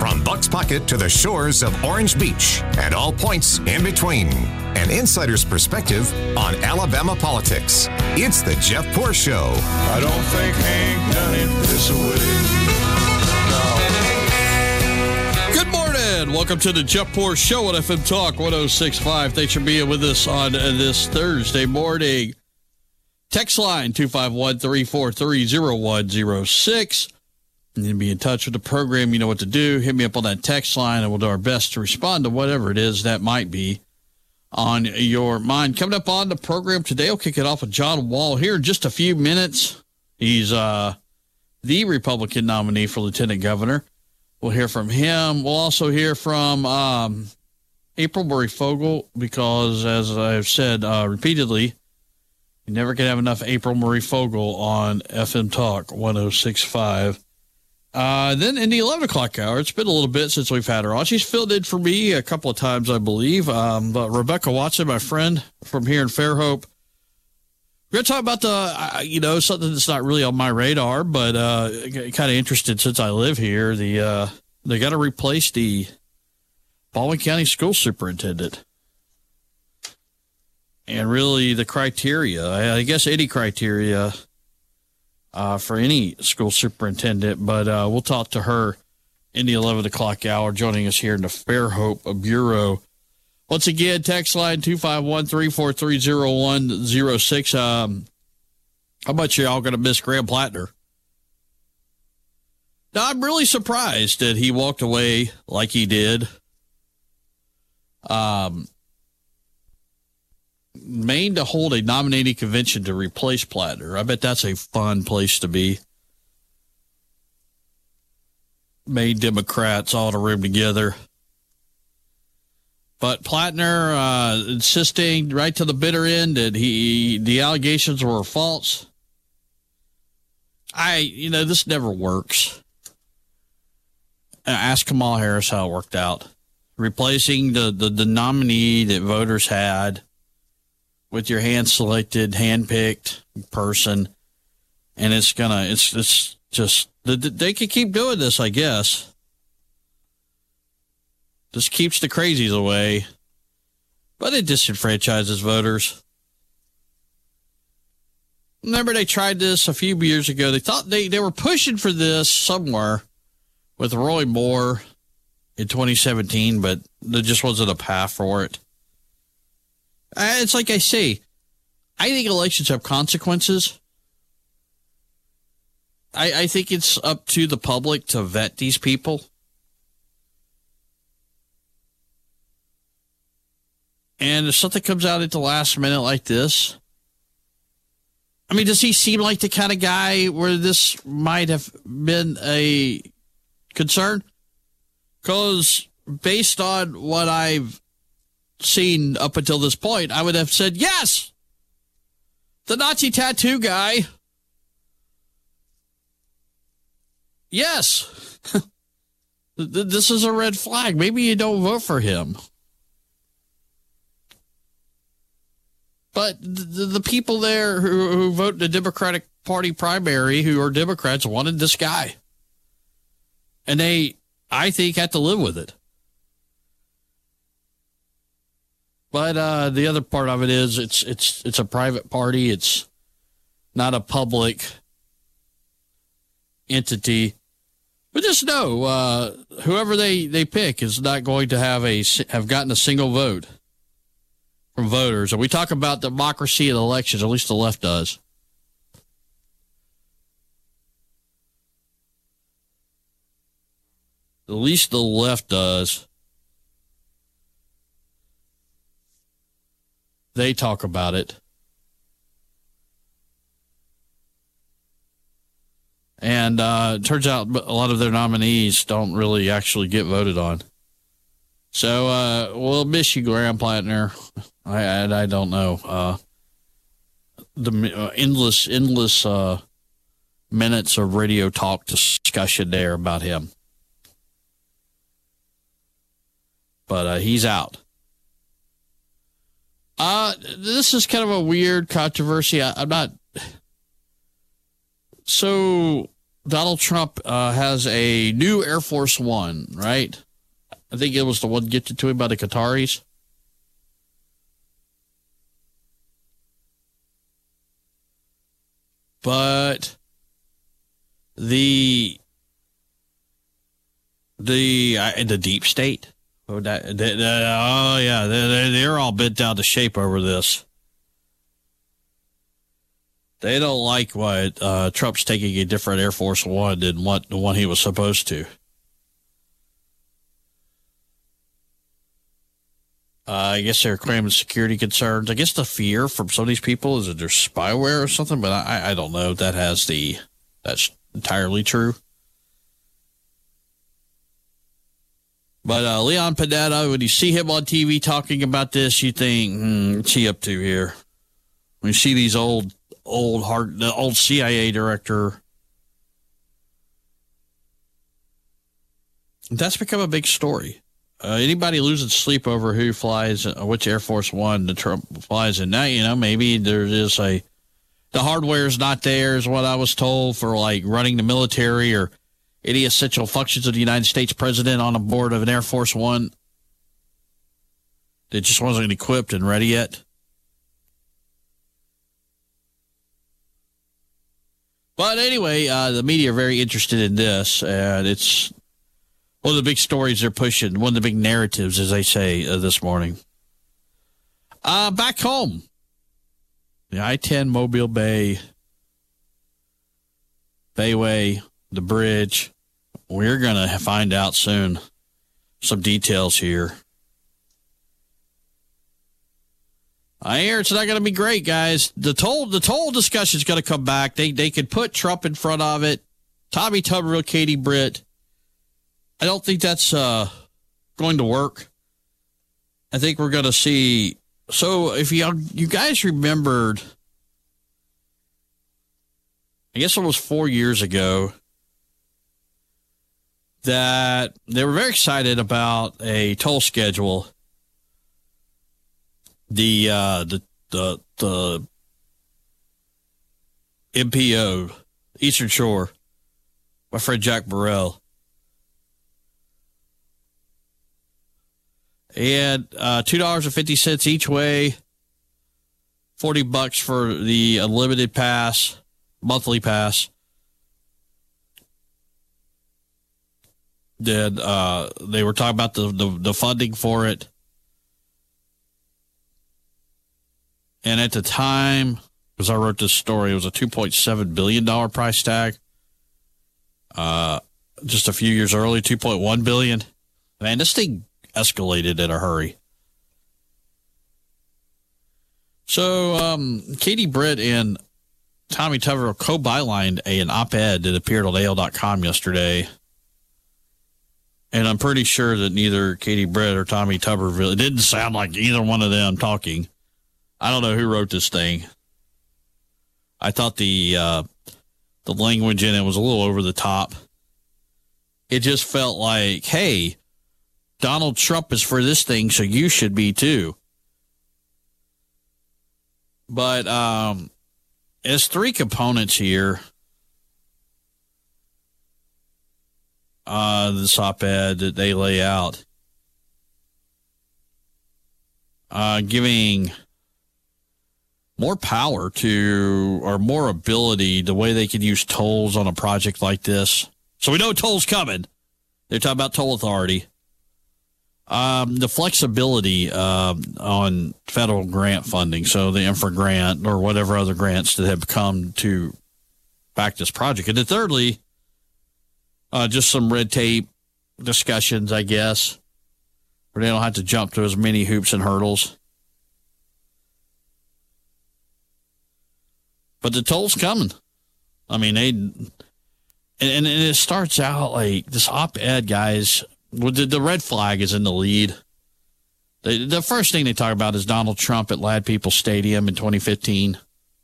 From Buck's Pocket to the shores of Orange Beach and all points in between. An insider's perspective on Alabama politics. It's the Jeff Poor Show. I don't think Hank done it this way. No. Good morning. Welcome to the Jeff Poor Show on FM Talk 106.5. Thanks for being with us on this Thursday morning. Text line 251-343-0106. You can be in touch with the program. You know what to do. Hit me up on that text line, and we'll do our best to respond to whatever it is that might be on your mind. Coming up on the program today, I'll kick it off with John Wall here in just a few minutes. He's the Republican nominee for lieutenant governor. We'll hear from him. We'll also hear from April Murray-Fogel because, as I've said repeatedly, you never can have enough April Murray-Fogel on FM Talk 106.5. Then in the 11 o'clock hour, it's been a little bit since we've had her on. She's filled in for me a couple of times, I believe. But Rebecca Watson, my friend from here in Fairhope, we're going to talk about something that's not really on my radar, but kind of interested since I live here. They got to replace the Baldwin County school superintendent. And really the criteria, I guess any criteria for any school superintendent, but we'll talk to her in the 11 o'clock hour, joining us here in the Fairhope Bureau. Once again, text line 251-343-0106. How much y'all going to miss Graham Plattner? Now, I'm really surprised that he walked away like he did. Maine to hold a nominating convention to replace Plattner. I bet that's a fun place to be. Maine Democrats all in a room together. But Plattner insisting right to the bitter end that the allegations were false. This never works. Ask Kamala Harris how it worked out. Replacing the nominee that voters had with your hand-selected, hand-picked person, and it's just, they could keep doing this, I guess. This keeps the crazies away, but it disenfranchises voters. Remember they tried this a few years ago. They thought they were pushing for this somewhere with Roy Moore in 2017, but there just wasn't a path for it. It's like I say, I think elections have consequences. I think it's up to the public to vet these people. And if something comes out at the last minute like this, I mean, does he seem like the kind of guy where this might have been a concern? Because based on what I've seen up until this point, I would have said, yes, the Nazi tattoo guy. Yes. This is a red flag. Maybe you don't vote for him. But the people there who vote in the Democratic Party primary, who are Democrats, wanted this guy. And they, I think, had to live with it. But the other part of it is it's a private party. It's not a public entity. But just know, whoever they pick is not going to have gotten a single vote from voters. And we talk about democracy and elections, at least the left does. At least the left does. They talk about it. And it turns out a lot of their nominees don't really actually get voted on. So we'll miss you, Graham Plattner. I don't know. The endless minutes of radio talk discussion there about him. But he's out. This is kind of a weird controversy. I'm not. So Donald Trump has a new Air Force One, right? I think it was the one gifted to him by the Qataris. But the deep state, they're all bent down to shape over this. They don't like what Trump's taking a different Air Force One than what the one he was supposed to. I guess they're claiming security concerns. I guess the fear from some of these people is that there's spyware or something, but I don't know if that's entirely true. But Leon Panetta, when you see him on TV talking about this, you think, what's he up to here? When you see these the old CIA director, that's become a big story. Anybody losing sleep over who flies, which Air Force One the Trump flies in now, maybe there is the hardware is not there, is what I was told, for like running the military or any essential functions of the United States president on a board of an Air Force One. It just wasn't equipped and ready yet. But anyway, the media are very interested in this, and it's one of the big stories they're pushing, one of the big narratives, as they say, this morning. Back home, the I-10 Mobile Bay, Bayway, the bridge. We're going to find out soon some details here. I hear it's not going to be great, guys. The toll discussion is going to come back. They could put Trump in front of it. Tommy Tuberville, Katie Britt. I don't think that's going to work. I think we're going to see. So if you guys remembered, I guess it was 4 years ago, that they were very excited about a toll schedule. The MPO, Eastern Shore, my friend Jack Burrell. And $2.50 each way, $40 for the unlimited pass, monthly pass. Then they were talking about the funding for it. And at the time, because I wrote this story, it was a $2.7 billion price tag. Just a few years early, $2.1 billion. Man, this thing escalated in a hurry. So Katie Britt and Tommy Tuberville co-bylined an op-ed that appeared on AL.com yesterday. And I'm pretty sure that neither Katie Britt or Tommy Tuberville, it didn't sound like either one of them talking. I don't know who wrote this thing. I thought the language in it was a little over the top. It just felt like, hey, Donald Trump is for this thing, so you should be too. But there's three components here. This op-ed that they lay out. Giving more power to, or more ability, the way they could use tolls on a project like this. So we know tolls coming. They're talking about toll authority. The flexibility on federal grant funding, so the infra grant or whatever other grants that have come to back this project. And then thirdly, just some red tape discussions, I guess, where they don't have to jump through as many hoops and hurdles. But the toll's coming. I mean, and it starts out like this op-ed, guys. The red flag is in the lead. The first thing they talk about is Donald Trump at Ladd-Peoples Stadium in 2015.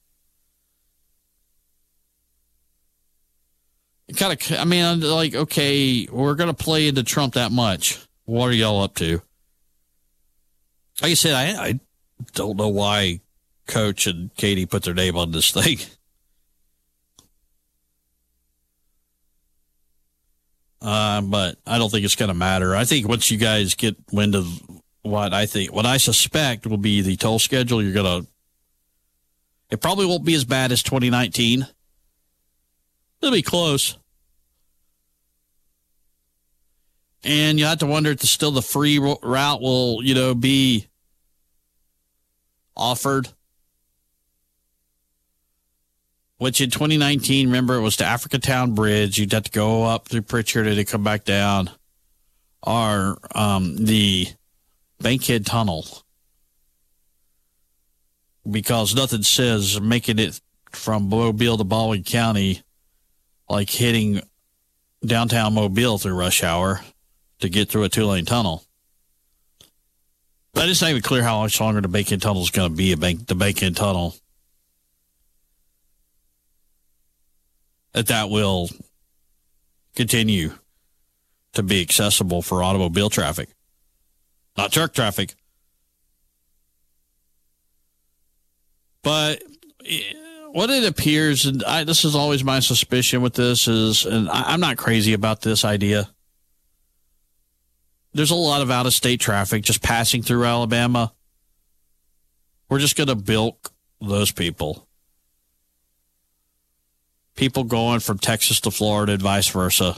I mean, like, okay, we're going to play into Trump that much. What are y'all up to? Like I said, I don't know why Coach and Katie put their name on this thing. but I don't think it's going to matter. I think once you guys get wind of what I suspect will be the toll schedule, it probably won't be as bad as 2019. It'll be close. And you have to wonder if still the free route will, be offered. Which in 2019, remember, it was the Africatown Bridge. You'd have to go up through Pritchard and then come back down. Or the Bankhead Tunnel. Because nothing says making it from Mobile to Baldwin County like hitting downtown Mobile through rush hour to get through a 2-lane tunnel. But it's not even clear how much longer the Bankhead Tunnel is going to be, the Bankhead Tunnel. That will continue to be accessible for automobile traffic, not truck traffic. But what it appears, and this is always my suspicion with this, is, and I'm not crazy about this idea, there's a lot of out-of-state traffic just passing through Alabama. We're just going to bilk those people. People going from Texas to Florida and vice versa.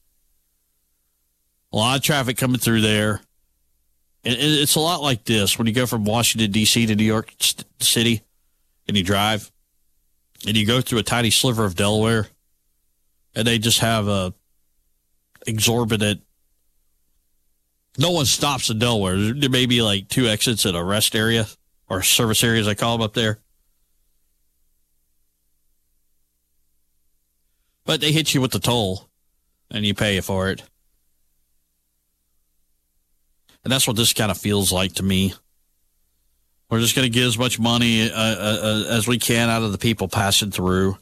A lot of traffic coming through there. And it's a lot like this. When you go from Washington, D.C. to New York City and you drive and you go through a tiny sliver of Delaware and they just have a exorbitant. No one stops in Delaware. There may be like 2 exits at a rest area or service areas, I call them up there. But they hit you with the toll, and you pay for it. And that's what this kind of feels like to me. We're just going to get as much money as we can out of the people passing through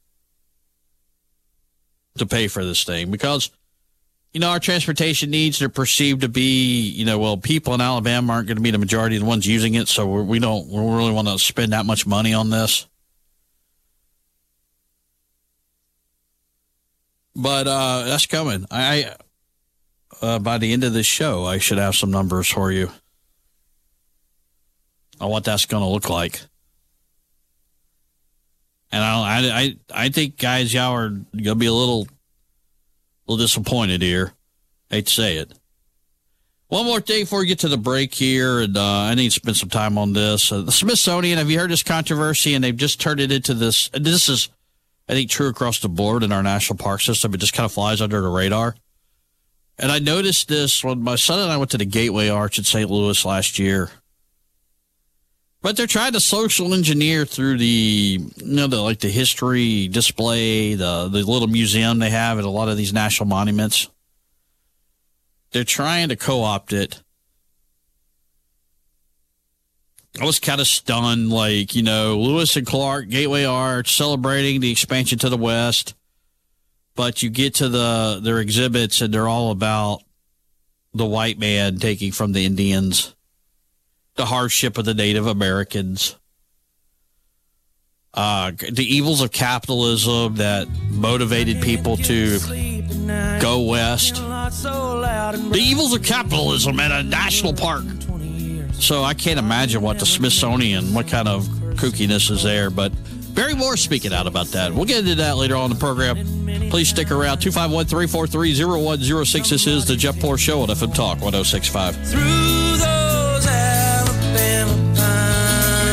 to pay for this thing. Because, our transportation needs are perceived to be, people in Alabama aren't going to be the majority of the ones using it, so we don't really want to spend that much money on this. But that's coming. I by the end of this show, I should have some numbers for you on what that's going to look like. And I think, guys, y'all are going to be a little disappointed here. Hate to say it. One more thing before we get to the break here, and I need to spend some time on this. The Smithsonian, have you heard this controversy? And they've just turned it into this. And this is, I think, true across the board in our national park system. It just kind of flies under the radar. And I noticed this when my son and I went to the Gateway Arch in St. Louis last year. But they're trying to social engineer through the history display, the little museum they have at a lot of these national monuments. They're trying to co-opt it. I was kind of stunned, Lewis and Clark, Gateway Arch, celebrating the expansion to the west. But you get to their exhibits, and they're all about the white man taking from the Indians, the hardship of the Native Americans, the evils of capitalism that motivated people to go west, the evils of capitalism at a national park. So I can't imagine what the Smithsonian, what kind of kookiness is there. But Barry Moore's speaking out about that. We'll get into that later on in the program. Please stick around. 251-343-0106. This is the Jeff Poor Show on FM Talk 106.5. Through those Alabama pines.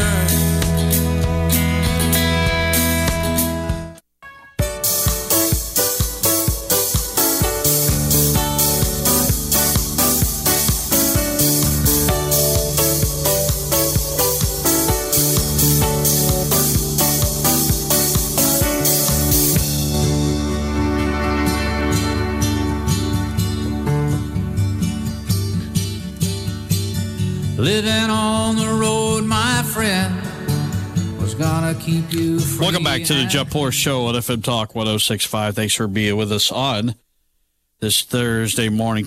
Living on the road, my friend, was gonna keep you free. Welcome back to the Jeff Poor Show on FM Talk 106.5. Thanks for being with us on this Thursday morning.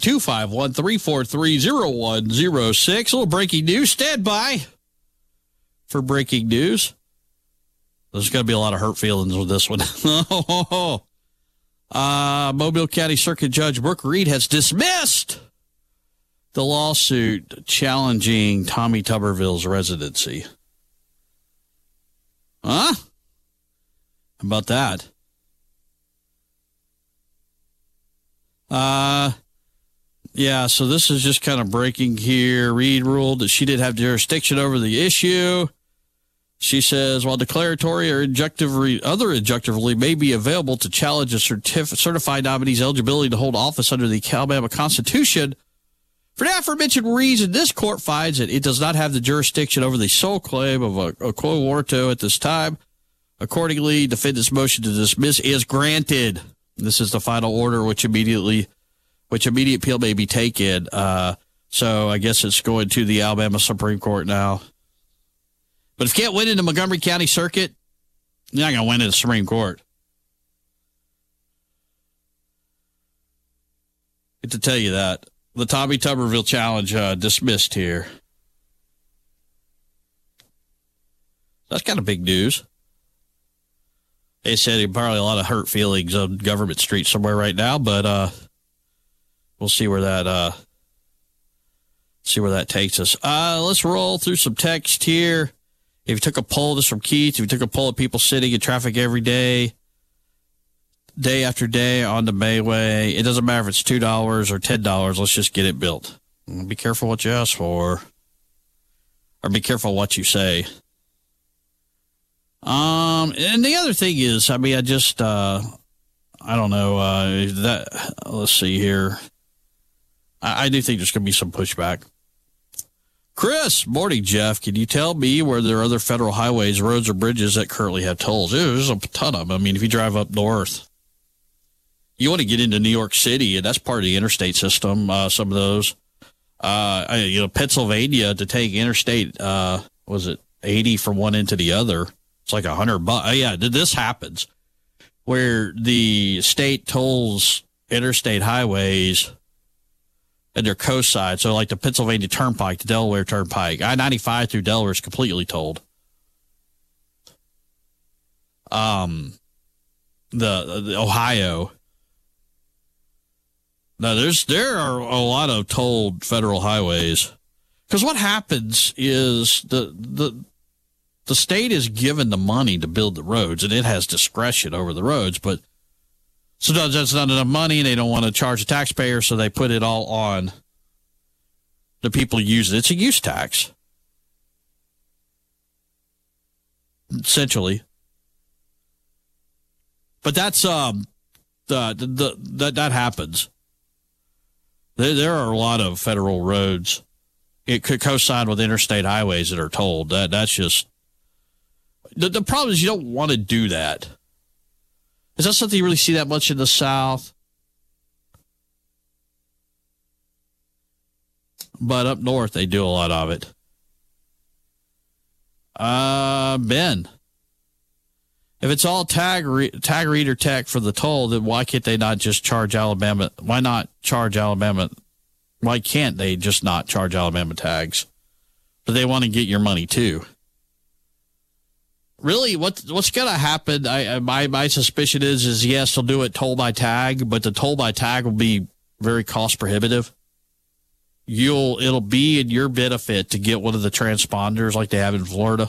251-343-0106. A little breaking news. Stand by for breaking news. There's going to be a lot of hurt feelings with this one. Mobile County Circuit Judge Brooke Reed has dismissed the lawsuit challenging Tommy Tuberville's residency. Huh? How about that? Yeah, so this is just kind of breaking here. Reed ruled that she did have jurisdiction over the issue. She says, while declaratory or other injunctive may be available to challenge a certified nominee's eligibility to hold office under the Alabama Constitution, for the aforementioned reason, this court finds that it does not have the jurisdiction over the sole claim of a quo warranto at this time. Accordingly, defendant's motion to dismiss is granted. This is the final order, which immediate appeal may be taken. So I guess it's going to the Alabama Supreme Court now. But if you can't win in the Montgomery County Circuit, you're not going to win in the Supreme Court. I get to tell you that. The Tommy Tuberville challenge dismissed here. That's kind of big news. They said there's probably a lot of hurt feelings on Government Street somewhere right now, but we'll see where that takes us. Let's roll through some text here. If you took a poll, this from Keith, if you took a poll of people sitting in traffic every day, day after day on the Mayway, it doesn't matter if it's $2 or $10, let's just get it built. Be careful what you ask for, or be careful what you say. And the other thing is, I mean, I don't know, let's see here. I do think there's going to be some pushback. Chris, morning, Jeff. Can you tell me where there are other federal highways, roads, or bridges that currently have tolls? There's a ton of them. I mean, if you drive up north, you want to get into New York City, and that's part of the interstate system. Some of those, Pennsylvania to take interstate, was it 80 from one end to the other? It's like $100. Yeah, this happens where the state tolls interstate highways and their coast side. So like the Pennsylvania Turnpike, the Delaware Turnpike, I-95 through Delaware is completely tolled. The Ohio. Now there are a lot of tolled federal highways, because what happens is the state is given the money to build the roads, and it has discretion over the roads, but sometimes that's not enough money, and they don't want to charge the taxpayer, so they put it all on the people who use it. It's a use tax, essentially. But that's that happens. There are a lot of federal roads. It could coincide with interstate highways that are tolled. That's just the problem is you don't want to do that. Is that something you really see that much in the South? But up north, they do a lot of it. Ben, if it's all tag reader tech for the toll, then why can't they not just charge Alabama? Why not charge Alabama? Why can't they just not charge Alabama tags? But they want to get your money too. Really, what's going to happen? My suspicion is yes, they'll do it toll by tag, but the toll by tag will be very cost prohibitive. It'll be in your benefit to get one of the transponders like they have in Florida.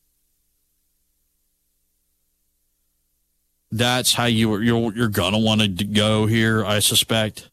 That's how you're gonna want to go here, I suspect.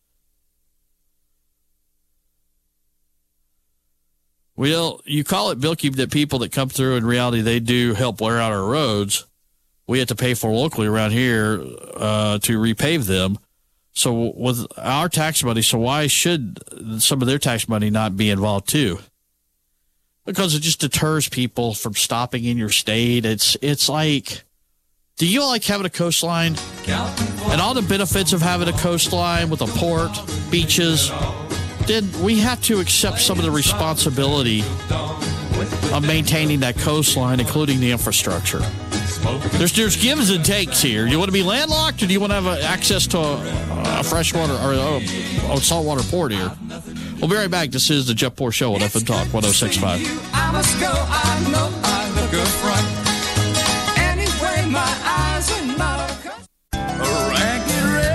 Well, you call it bilky that people that come through, in reality, they do help wear out our roads. We have to pay for locally around here to repave them. So with our tax money, so why should some of their tax money not be involved too? Because it just deters people from stopping in your state. It's like, do you like having a coastline? And all the benefits of having a coastline with a port, beaches, then we have to accept some of the responsibility of maintaining that coastline, including the infrastructure. There's gives and takes here. You want to be landlocked, or do you want to have access to a freshwater or a saltwater port here? We'll be right back. This is the Jeff Poor Show on FM Talk 106.5. I must go. I know I look a front. Anyway, my eyes are not a ragged red.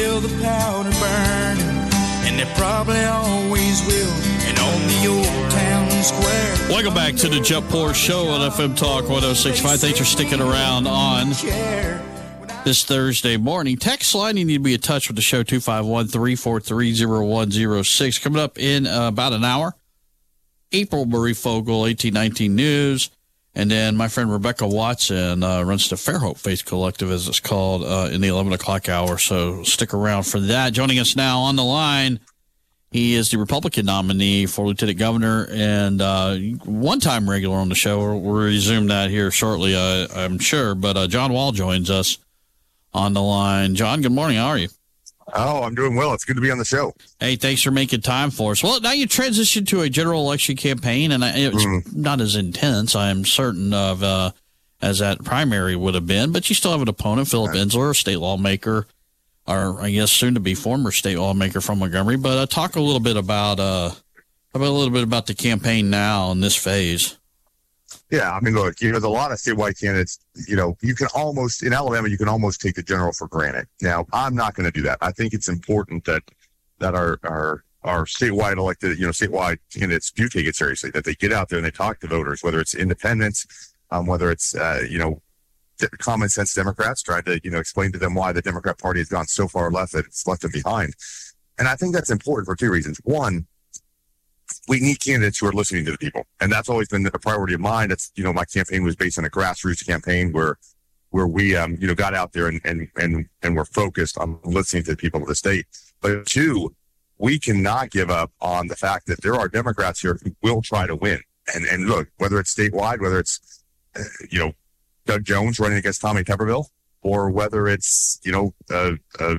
feel the powder burning, and they probably always will. And on the old town square. Welcome back to the Jeff Poor Show on FM Talk 106.5. Thanks for sticking around on this Thursday morning. Text line, you need to be in touch with the show, 251-343-0106. Coming up in about an hour, April Marie Fogel, 1819 News. And then my friend Rebecca Watson runs the Fairhope Faith Collective, as it's called, in the 11 o'clock hour. So stick around for that. Joining us now on the line, he is the Republican nominee for Lieutenant Governor and one-time regular on the show. We'll resume that here shortly, I'm sure. But John Wall joins us on the line. John, good morning. How are you? Oh, I'm doing well. It's good to be on the show. Hey, thanks for making time for us. Well, now you transitioned to a general election campaign, and it's not as intense, I'm certain of, as that primary would have been, but you still have an opponent, Philip Ensler, a state lawmaker, or I guess soon to be former state lawmaker from Montgomery. But talk a little bit about the campaign now in this phase. Yeah, I mean, look, there's a lot of statewide candidates. You can almost, in Alabama, you can almost take the general for granted. Now, I'm not going to do that. I think it's important that our statewide elected, statewide candidates do take it seriously, that they get out there and they talk to voters, whether it's independents, whether it's, common sense Democrats, trying to, explain to them why the Democrat Party has gone so far left that it's left them behind. And I think that's important for two reasons. One, we need candidates who are listening to the people. And that's always been a priority of mine. It's, my campaign was based on a grassroots campaign where we, got out there and we're focused on listening to the people of the state. But two, we cannot give up on the fact that there are Democrats here who will try to win. And look, whether it's statewide, whether it's, Doug Jones running against Tommy Tuberville, or whether it's, a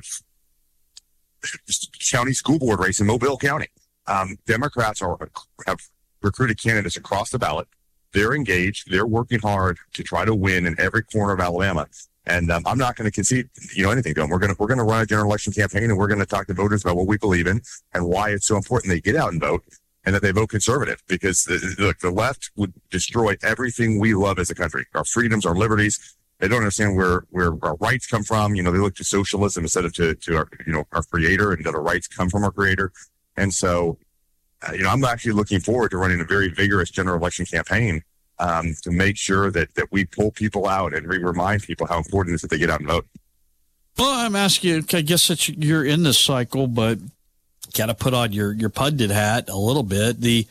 county school board race in Mobile County. Democrats have recruited candidates across the ballot. They're engaged. They're working hard to try to win in every corner of Alabama. And I'm not going to concede, anything to them. We're going to run a general election campaign, and we're going to talk to voters about what we believe in and why it's so important they get out and vote, and that they vote conservative. Because the left would destroy everything we love as a country: our freedoms, our liberties. They don't understand where our rights come from. They look to socialism instead of to our creator, and that our rights come from our creator. And so, I'm actually looking forward to running a very vigorous general election campaign to make sure that we pull people out and we remind people how important it is that they get out and vote. Well, I'm asking you, I guess that you're in this cycle, but got to put on your pundit hat a little bit. The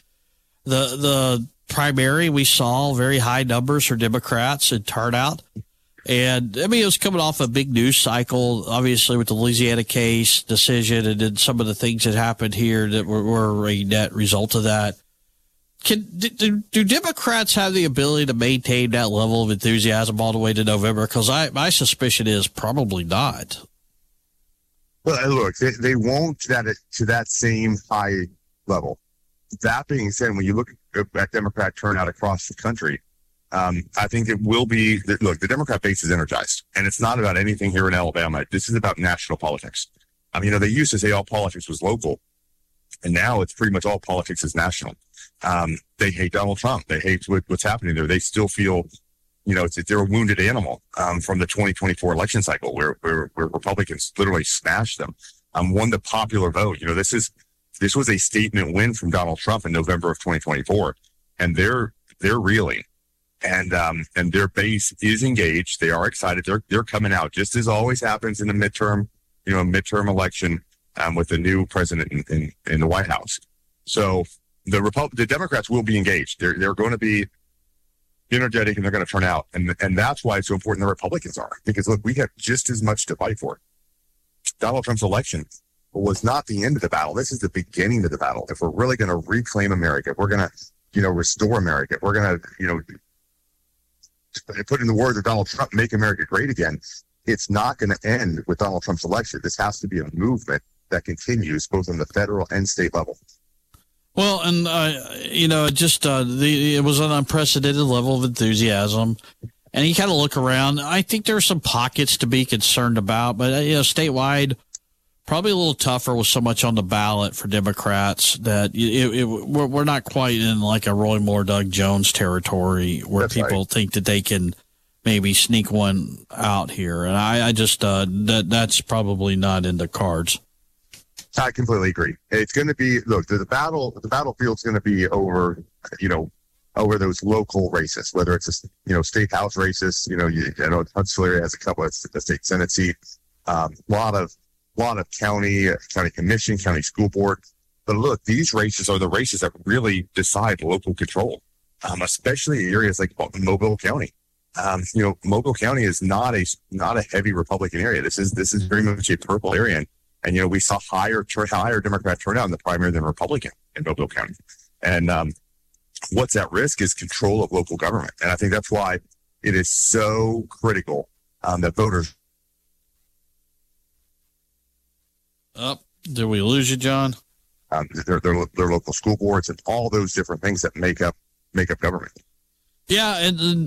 primary, we saw very high numbers for Democrats in turnout. And, it was coming off a big news cycle, obviously, with the Louisiana case decision and then some of the things that happened here that were a net result of that. Do Democrats have the ability to maintain that level of enthusiasm all the way to November? Because my suspicion is probably not. Well, look, they won't to that same high level. That being said, when you look at Democrat turnout across the country, I think it will be look, the Democrat base is energized, and it's not about anything here in Alabama. This is about national politics. They used to say all politics was local, and now it's pretty much all politics is national. They hate Donald Trump. They hate what's happening there. They still feel, they're a wounded animal from the 2024 election cycle where Republicans literally smashed them, won the popular vote. This was a statement win from Donald Trump in November of 2024, and they're reeling. And their base is engaged. They are excited. They're coming out, just as always happens in a midterm election with the new president in the White House. So the Democrats will be engaged. They're going to be energetic, and they're going to turn out. And that's why it's so important the Republicans are, because look, we have just as much to fight for. Donald Trump's election was not the end of the battle. This is the beginning of the battle. If we're really going to reclaim America, if we're going to, restore America, if we're going to, put in the words of Donald Trump, make America great again, it's not going to end with Donald Trump's election. This has to be a movement that continues both on the federal and state level. Well, and, it was an unprecedented level of enthusiasm. And you kind of look around. I think there are some pockets to be concerned about, but, statewide, probably a little tougher with so much on the ballot for Democrats that we're not quite in like a Roy Moore, Doug Jones territory where That's people right. think that they can maybe sneak one out here. And I just that's probably not in the cards. I completely agree. It's going to be, look, the battlefield's going to be over, over those local races, whether it's, state house races, I know Huntsville area has a couple of the state Senate seats, a lot of county commission, county school board. But look, these races are the races that really decide local control, especially in areas like Mobile County. Mobile County is not a heavy Republican area. This is very much a purple area. And, we saw higher Democrat turnout in the primary than Republican in Mobile County. And what's at risk is control of local government. And I think that's why it is so critical that voters. Did we lose you, John? Their local school boards and all those different things that make up government. Yeah,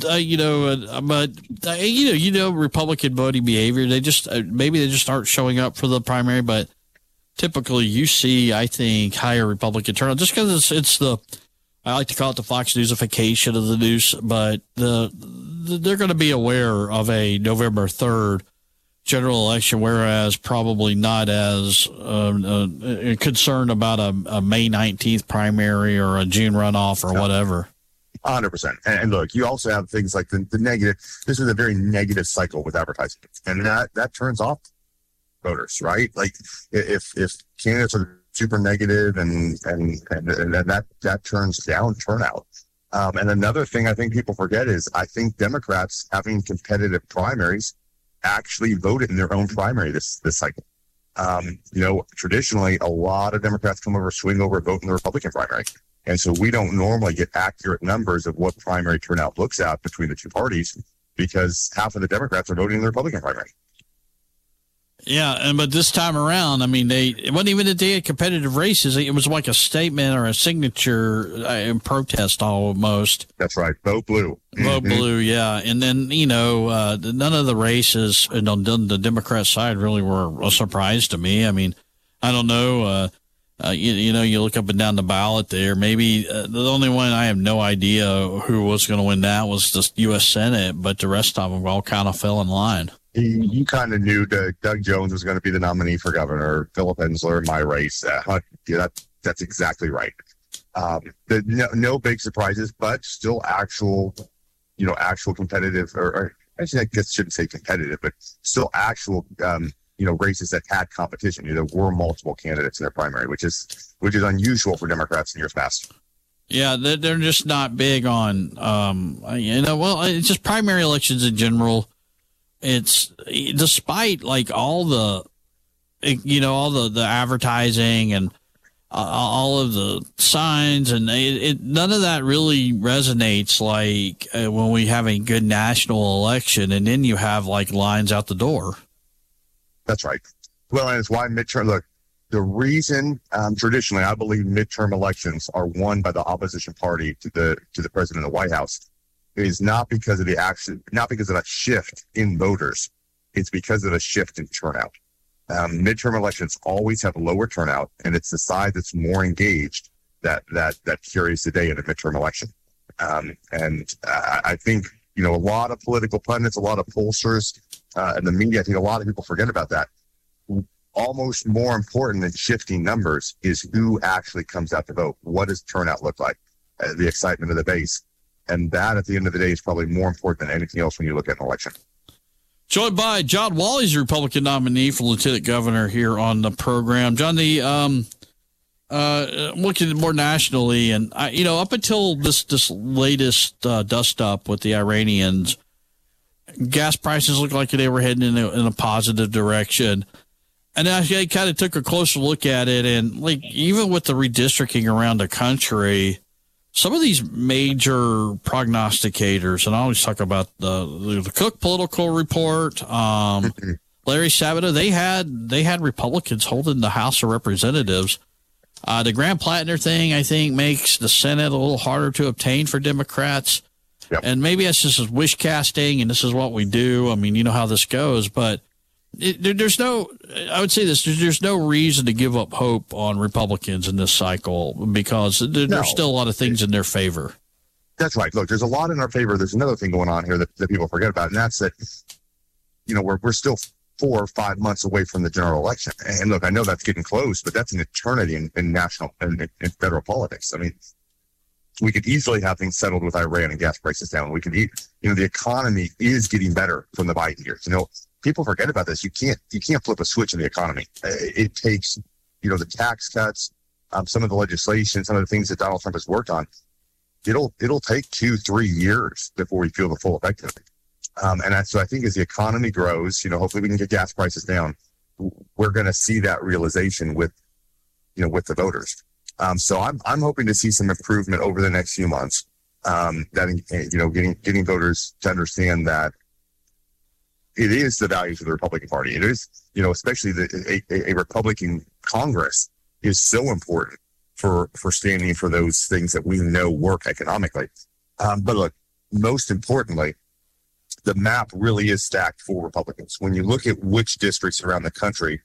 but Republican voting behavior. They just maybe they just aren't showing up for the primary, but typically you see, I think, higher Republican turnout just because it's the, I like to call it the Fox Newsification of the news, but they're going to be aware of a November 3rd general election, whereas probably not as concerned about a May 19th primary or a June runoff or whatever. 100%. And look, you also have things like the negative. This is a very negative cycle with advertising, and that turns off voters, right? Like if candidates are super negative and that turns down turnout. And another thing I think people forget is I think Democrats having competitive primaries actually voted in their own primary this cycle. Traditionally a lot of Democrats swing over, vote in the Republican primary. And so we don't normally get accurate numbers of what primary turnout looks at between the two parties because half of the Democrats are voting in the Republican primary. Yeah, but this time around, I mean, it wasn't even that they had competitive races. It was like a statement or a signature in protest almost. That's right. Vote blue. Vote blue, yeah. And then, none of the races on the Democrat side really were a surprise to me. I mean, I don't know. You look up and down the ballot there. Maybe the only one I have no idea who was going to win that was the U.S. Senate, but the rest of them all kind of fell in line. You kind of knew Doug Jones was going to be the nominee for governor. Philip Ensler in my race. That's exactly right. No big surprises, but still actual competitive, or actually I guess I shouldn't say competitive, but still actual races that had competition. There were multiple candidates in their primary, which is unusual for Democrats in years past. Yeah, they're just not big on, it's just primary elections in general. It's despite like all the advertising and all of the signs and none of that really resonates like when we have a good national election and then you have like lines out the door. That's right. Well, and it's why midterm. Look, the reason traditionally I believe midterm elections are won by the opposition party to the president of the White House is not because of not because of a shift in voters. It's because of a shift in turnout. Midterm elections always have lower turnout, and it's the side that's more engaged that carries the day in a midterm election. I think a lot of political pundits, a lot of pollsters, and the media, I think a lot of people forget about that. Almost more important than shifting numbers is who actually comes out to vote. What does turnout look like? The excitement of the base. And that, at the end of the day, is probably more important than anything else when you look at an election. Joined by John Wally, the Republican nominee for lieutenant governor here on the program. John, looking more nationally, and up until this latest dust up with the Iranians, gas prices looked like they were heading in a positive direction. And I kind of took a closer look at it, and like even with the redistricting around the country, some of these major prognosticators, and I always talk about the Cook Political Report, Larry Sabato, they had Republicans holding the House of Representatives. The Graham Plattner thing, I think, makes the Senate a little harder to obtain for Democrats. Yep. And maybe that's just wish casting, and this is what we do. I mean, you know how this goes, but there's no reason to give up hope on Republicans in this cycle because there's still a lot of things in their favor. That's right. Look, there's a lot in our favor. There's another thing going on here that people forget about, and that's that, we're still 4 or 5 months away from the general election. And look, I know that's getting close, but that's an eternity in national and in federal politics. I mean, we could easily have things settled with Iran and gas prices down. We could the economy is getting better from the Biden years. People forget about this. You can't flip a switch in the economy. It takes, the tax cuts, some of the legislation, some of the things that Donald Trump has worked on. It'll take 2-3 years before we feel the full effect of it. So I think as the economy grows, hopefully we can get gas prices down. We're going to see that realization with the voters. So I'm hoping to see some improvement over the next few months. Getting voters to understand that it is the values of the Republican Party. It is, especially a Republican Congress is so important for standing for those things that we know work economically. But look, most importantly, the map really is stacked for Republicans. When you look at which districts around the country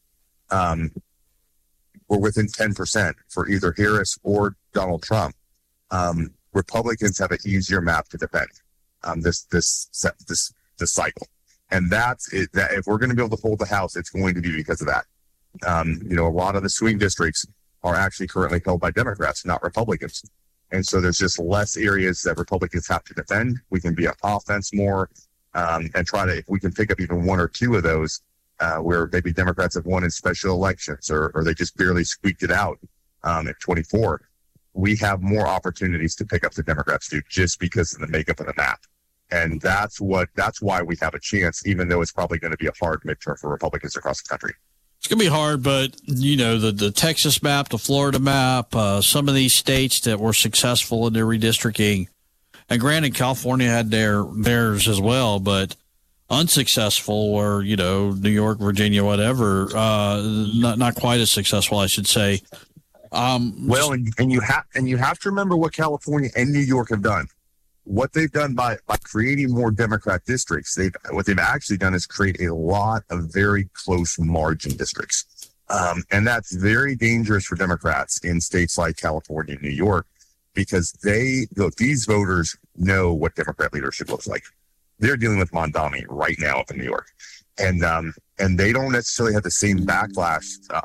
were within 10% for either Harris or Donald Trump, Republicans have an easier map to defend this cycle. And that's it. That if we're going to be able to hold the House, it's going to be because of that. A lot of the swing districts are actually currently held by Democrats, not Republicans. And so there's just less areas that Republicans have to defend. We can be on offense more and try to, if we can pick up even 1 or 2 of those where maybe Democrats have won in special elections or they just barely squeaked it out at 24, we have more opportunities to pick up the Democrats do just because of the makeup of the map. And that's why we have a chance, even though it's probably going to be a hard midterm for Republicans across the country. It's going to be hard, but, the Texas map, the Florida map, some of these states that were successful in their redistricting, and granted, California had theirs as well, but unsuccessful, or, New York, Virginia, whatever, not quite as successful, I should say. Well, and you have to remember what California and New York have done. What they've done by creating more Democrat districts, what they've actually done is create a lot of very close margin districts. And that's very dangerous for Democrats in states like California and New York, because these voters know what Democrat leadership looks like. They're dealing with Mondami right now up in New York. And they don't necessarily have the same backlash,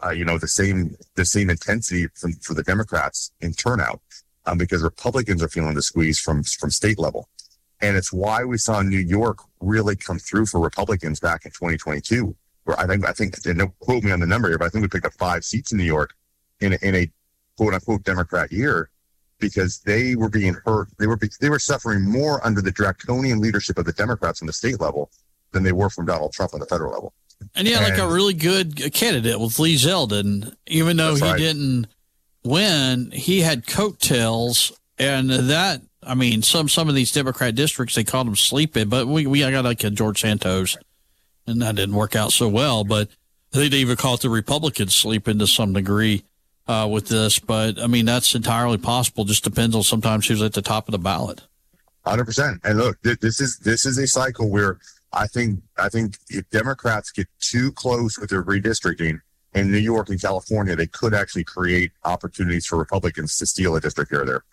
the same intensity for the Democrats in turnout. Because Republicans are feeling the squeeze from state level. And it's why we saw New York really come through for Republicans back in 2022, where I think, and don't quote me on the number here, but I think we picked up 5 seats in New York in a quote unquote Democrat year, because they were being hurt. They were suffering more under the draconian leadership of the Democrats on the state level than they were from Donald Trump on the federal level. And like a really good candidate with Lee Zeldin, even though he didn't win, he had coattails, and that, some of these Democrat districts, they called him sleeping, but we got like a George Santos, and that didn't work out so well, but they even called the Republicans sleeping to some degree with this, but that's entirely possible. Just depends on sometimes who's at the top of the ballot. 100%. And look, this is a cycle where I think if Democrats get too close with their redistricting, in New York and California, they could actually create opportunities for Republicans to steal a district here or there.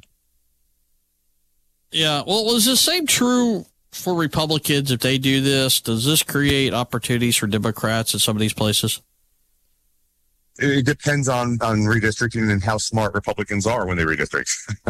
Yeah, well, is the same true for Republicans if they do this? Does this create opportunities for Democrats in some of these places? It depends on redistricting and how smart Republicans are when they redistrict.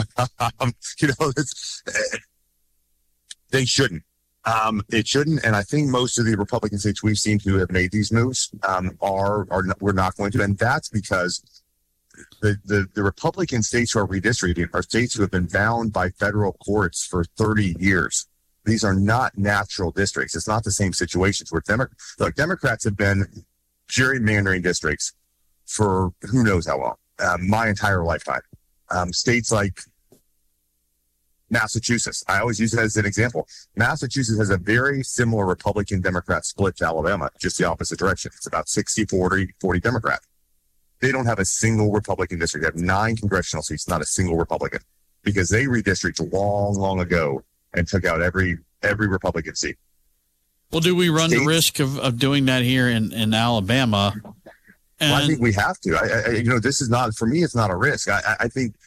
They shouldn't. It shouldn't, and I think most of the Republican states we've seen who have made these moves we're not going to, and that's because the Republican states who are redistricting are states who have been bound by federal courts for 30 years. These are not natural districts. It's not the same situations where Democrats have been gerrymandering districts for who knows how long, my entire lifetime. States like Massachusetts, I always use it as an example. Massachusetts has a very similar Republican-Democrat split to Alabama, just the opposite direction. It's about 60-40 Democrat. They don't have a single Republican district. They have 9 congressional seats, not a single Republican, because they redistricted long, long ago and took out every Republican seat. Well, do we run the risk of doing that here in Alabama? Well, I think we have to. This is not, for me, it's not a risk. I think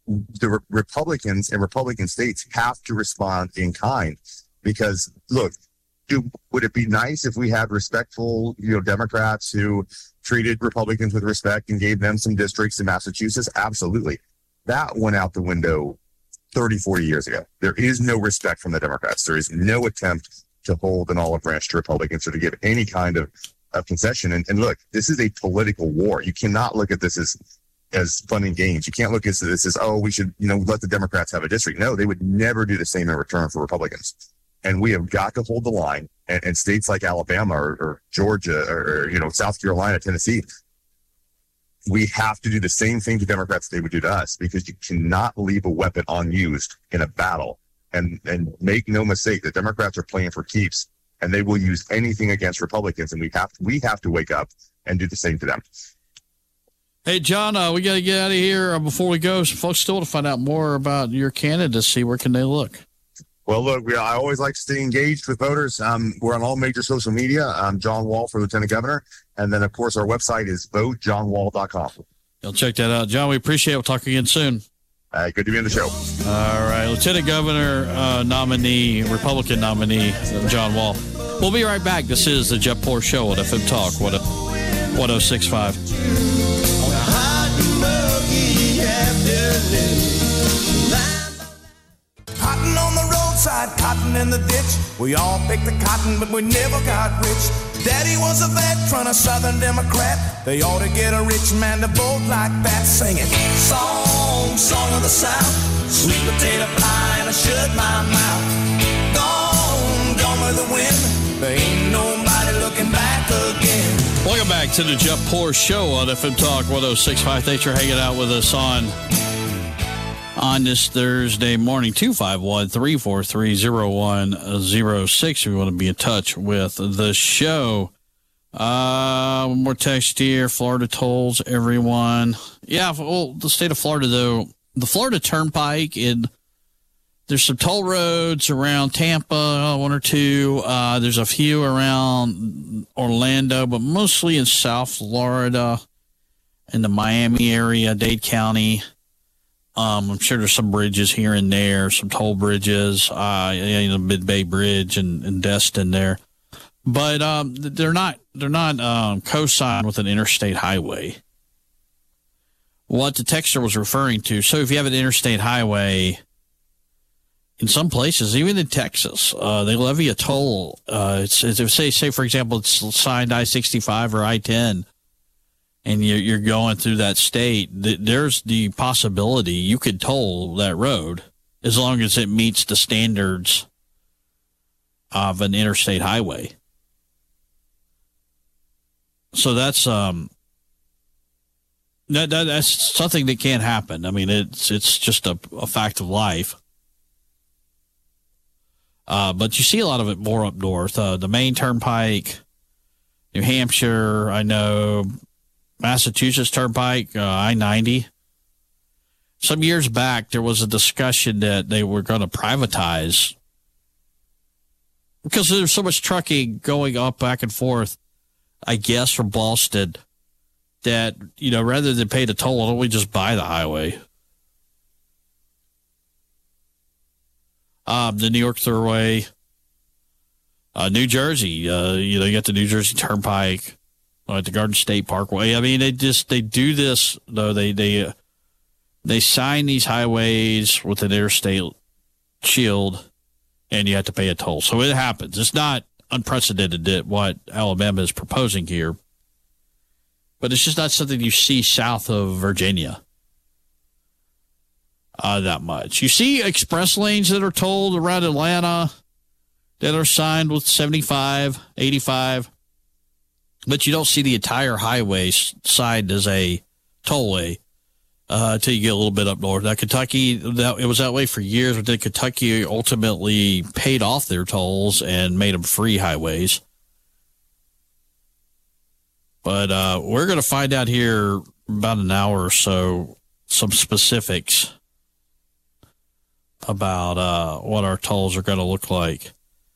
the Republicans and Republican states have to respond in kind, because look, would it be nice if we had respectful, Democrats who treated Republicans with respect and gave them some districts in Massachusetts? Absolutely. That went out the window 30, 40 years ago. There is no respect from the Democrats. There is no attempt to hold an olive branch to Republicans or to give any kind of concession. And look, this is a political war. You cannot look at this as fun and games. You can't look at this as, we should, let the Democrats have a district. No, they would never do the same in return for Republicans. And we have got to hold the line. And states like Alabama or Georgia or South Carolina, Tennessee, we have to do the same thing to Democrats they would do to us, because you cannot leave a weapon unused in a battle. And make no mistake, the Democrats are playing for keeps, and they will use anything against Republicans. And we have to wake up and do the same to them. Hey, John, we got to get out of here before we go. So folks still want to find out more about your candidacy. Where can they look? Well, look, I always like to stay engaged with voters. We're on all major social media. I'm John Wall for Lieutenant Governor. And then, of course, our website is votejohnwall.com. You'll check that out. John, we appreciate it. We'll talk again soon. Good to be on the show. All right. Lieutenant Governor nominee, Republican nominee, John Wall. We'll be right back. This is the Jeff Poor Show on FM Talk 106.5. Cotton on the roadside, cotton in the ditch. We all picked the cotton, but we never got rich. Daddy was a veteran, a Southern Democrat. They ought to get a rich man to vote like that, singing song of the South, sweet potato pie, and I shut my mouth. Gone with the wind. There ain't nobody looking back again. Welcome back to the Jeff Poor Show on FM Talk 106.5. Thanks for hanging out with us on this Thursday morning. 251-343-0106 if you want to be in touch with the show. One more text here. Florida tolls, everyone. Yeah, well, the state of Florida, though, the Florida Turnpike, there's some toll roads around Tampa, one or two. There's a few around Orlando, but mostly in South Florida, in the Miami area, Dade County. I'm sure there's some bridges here and there, some toll bridges, the Mid-Bay Bridge and Destin there. But they're not co-signed with an interstate highway. What the texter was referring to, so if you have an interstate highway, in some places, even in Texas, they levy a toll. It's say for example, it's signed I-65 or I-10, and you're going through that state. There's the possibility you could toll that road as long as it meets the standards of an interstate highway. So that's that's something that can't happen. I mean, it's just a fact of life. But you see a lot of it more up north. The Maine Turnpike, New Hampshire, I know, Massachusetts Turnpike, I-90. Some years back, there was a discussion that they were going to privatize because there's so much trucking going up back and forth, I guess, from Boston, that, rather than pay the toll, why don't we just buy the highway? The New York Thruway, New Jersey, you got the New Jersey Turnpike, the Garden State Parkway. I mean, they do this, though. They sign these highways with an interstate shield, and you have to pay a toll. So it happens. It's not unprecedented what Alabama is proposing here, but it's just not something you see south of Virginia that much. You see express lanes that are tolled around Atlanta that are signed with 75, 85, but you don't see the entire highway signed as a tollway until you get a little bit up north. Now, Kentucky, it was that way for years, but then Kentucky ultimately paid off their tolls and made them free highways. But we're going to find out here about an hour or so some specifics about what our tolls are going to look like.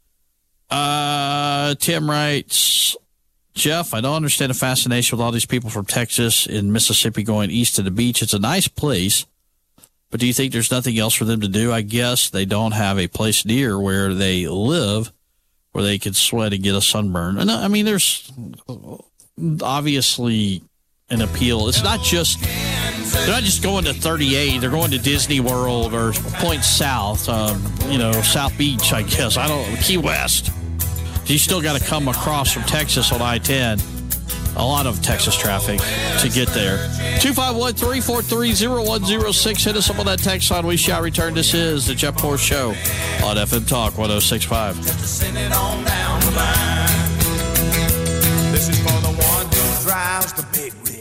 Tim writes, Jeff, I don't understand the fascination with all these people from Texas and Mississippi going east to the beach. It's a nice place, But do you think there's nothing else for them to do? I guess they don't have a place near where they live where they could sweat and get a sunburn. And I mean, there's obviously an appeal. It's not just, they're not just going to 38. They're going to Disney World or Point South, South Beach, I guess. Key West. You still got to come across from Texas on I-10. A lot of Texas traffic to get there. 251-343-0106. Hit us up on that text line. We shall return. This is the Jeff Poor Show on FM Talk 106.5. Send it on down the line. This is for the one who drives the big wheel.